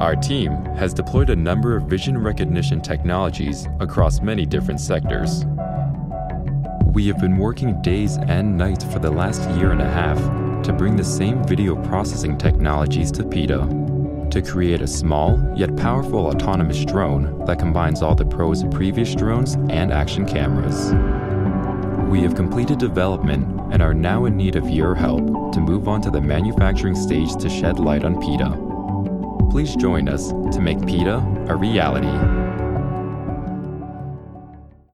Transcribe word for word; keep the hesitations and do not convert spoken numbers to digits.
Our team has deployed a number of vision recognition technologies across many different sectors. We have been working days and nights for the last year and a half to bring the same video processing technologies to PETA, to create a small yet powerful autonomous drone that combines all the pros of previous drones and action cameras. We have completed development and are now in need of your help to move on to the manufacturing stage to shed light on PETA. Please join us to make PETA a reality.